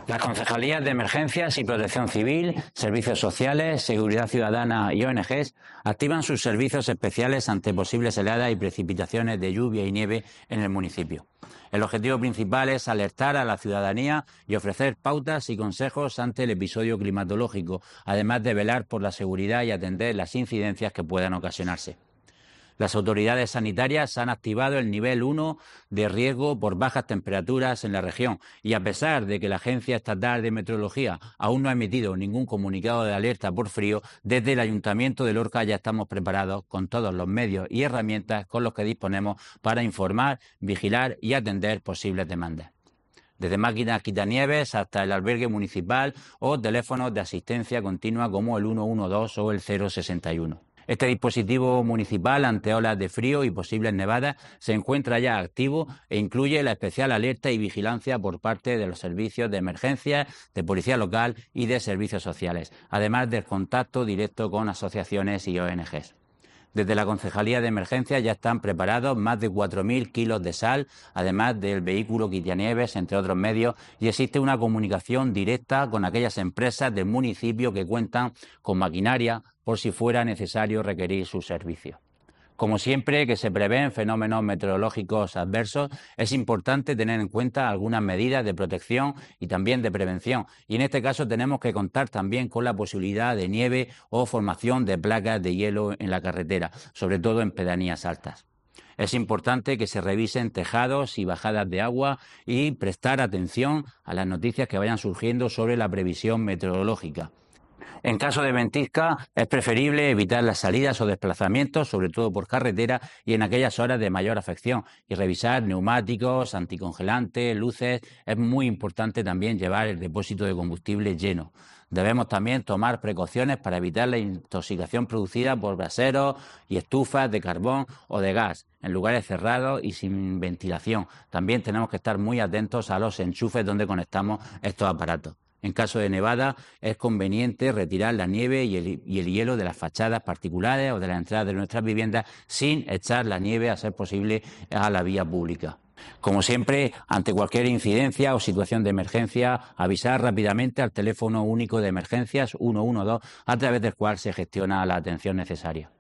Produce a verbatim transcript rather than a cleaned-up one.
Las concejalías de Emergencias y Protección Civil, Servicios Sociales, Seguridad Ciudadana y O N Ges activan sus servicios especiales ante posibles heladas y precipitaciones de lluvia y nieve en el municipio. El objetivo principal es alertar a la ciudadanía y ofrecer pautas y consejos ante el episodio climatológico, además de velar por la seguridad y atender las incidencias que puedan ocasionarse. Las autoridades sanitarias han activado el nivel uno de riesgo por bajas temperaturas en la región y a pesar de que la Agencia Estatal de Meteorología aún no ha emitido ningún comunicado de alerta por frío, desde el Ayuntamiento de Lorca ya estamos preparados con todos los medios y herramientas con los que disponemos para informar, vigilar y atender posibles demandas. Desde máquinas quitanieves hasta el albergue municipal o teléfonos de asistencia continua como el ciento doce o el cero sesenta y uno. Este dispositivo municipal ante olas de frío y posibles nevadas se encuentra ya activo e incluye la especial alerta y vigilancia por parte de los servicios de emergencia, de policía local y de servicios sociales, además del contacto directo con asociaciones y O N Ges. Desde la Concejalía de Emergencia ya están preparados más de cuatro mil kilos de sal, además del vehículo quitanieves, entre otros medios, y existe una comunicación directa con aquellas empresas del municipio que cuentan con maquinaria por si fuera necesario requerir sus servicios. Como siempre que se prevén fenómenos meteorológicos adversos, es importante tener en cuenta algunas medidas de protección y también de prevención. Y en este caso tenemos que contar también con la posibilidad de nieve o formación de placas de hielo en la carretera, sobre todo en pedanías altas. Es importante que se revisen tejados y bajadas de agua y prestar atención a las noticias que vayan surgiendo sobre la previsión meteorológica. En caso de ventisca, es preferible evitar las salidas o desplazamientos, sobre todo por carretera y en aquellas horas de mayor afección, y revisar neumáticos, anticongelantes, luces. Es muy importante también llevar el depósito de combustible lleno. Debemos también tomar precauciones para evitar la intoxicación producida por braseros y estufas de carbón o de gas en lugares cerrados y sin ventilación. También tenemos que estar muy atentos a los enchufes donde conectamos estos aparatos. En caso de nevada, es conveniente retirar la nieve y el, y el hielo de las fachadas particulares o de las entradas de nuestras viviendas sin echar la nieve, a ser posible, a la vía pública. Como siempre, ante cualquier incidencia o situación de emergencia, avisar rápidamente al teléfono único de emergencias ciento doce, a través del cual se gestiona la atención necesaria.